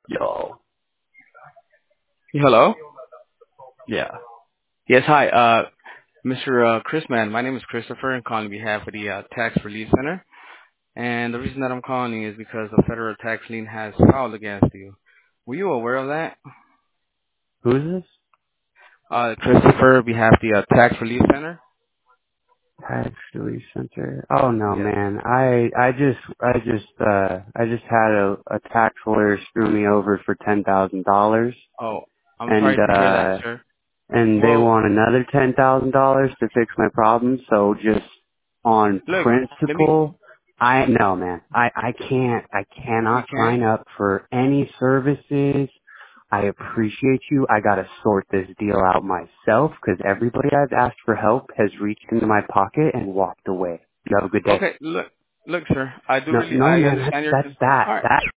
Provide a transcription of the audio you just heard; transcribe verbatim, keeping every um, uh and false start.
Yo. Hello? Yeah. Yes, hi. Uh, mister Uh, Chris, man, my name is Christopher. I'm calling on behalf of the uh, Tax Relief Center. And the reason that I'm calling is because a federal tax lien has filed against you. Were you aware of that? Who is this? Uh, Christopher, on behalf of the uh, Tax Relief Center? Tax Relief Center. Oh no, Yes. man. I I just I just uh I just had a, a tax lawyer screw me over for ten thousand dollars, Oh, I'm and sorry to hear that, uh sir. and they Well, want another ten thousand dollars to fix my problem. So just on look, let me, principle, I no man. I I can't I you cannot can't? sign up for any services. I appreciate you. I gotta sort this deal out myself because everybody I've asked for help has reached into my pocket and walked away. You have a good day. Okay, look, look, sir, I do No, really, no I man, that's understand your, that's con- that. all right. That